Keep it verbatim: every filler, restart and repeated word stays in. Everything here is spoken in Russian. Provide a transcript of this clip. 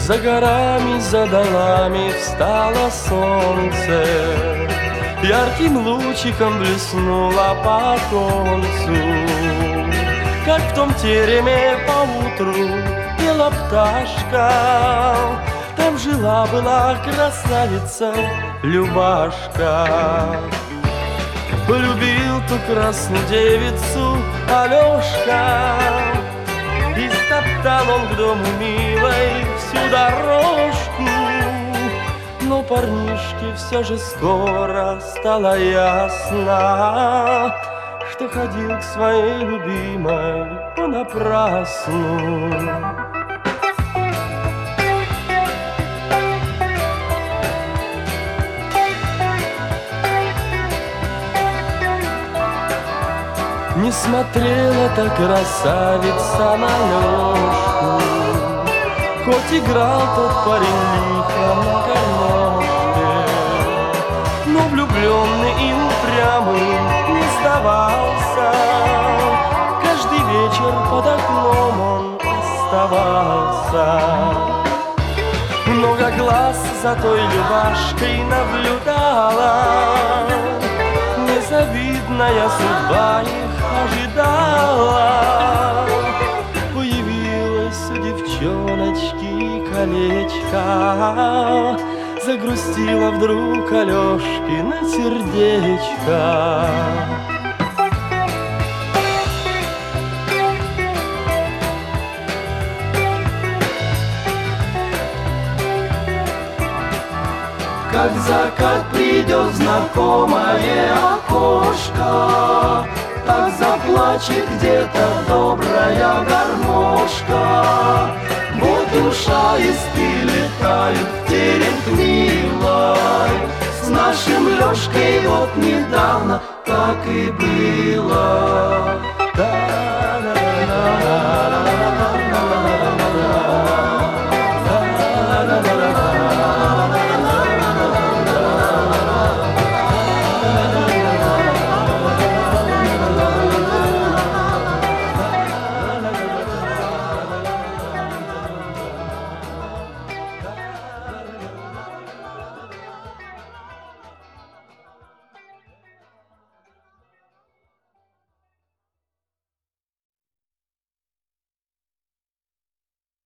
За горами, за долами встало солнце, ярким лучиком блеснуло по оконцу. Как в том тереме поутру пела пташка, там жила-была красавица Любашка. Полюбил ту красную девицу Алешка, и стоптал он к дому милой всю дорожку. Но парнишке все же скоро стало ясно, что ходил к своей любимой понапрасну. Не смотрела та красавица на Лёшку, хоть играл тот парень лихо на гармошке, но влюбленный и упрямый не сдавался. Каждый вечер под окном он оставался. Много глаз за той Любашкой наблюдала, незавидная судьба их ожидала. Появилось у девчоночки колечко, загрустила вдруг Алешкино сердечко. Как закат придет в знакомое окошко, так заплачет где-то добрая гармошка. Вот душа и стиль летают в терем к милой. С нашим Лёшкой вот недавно так и было. Да.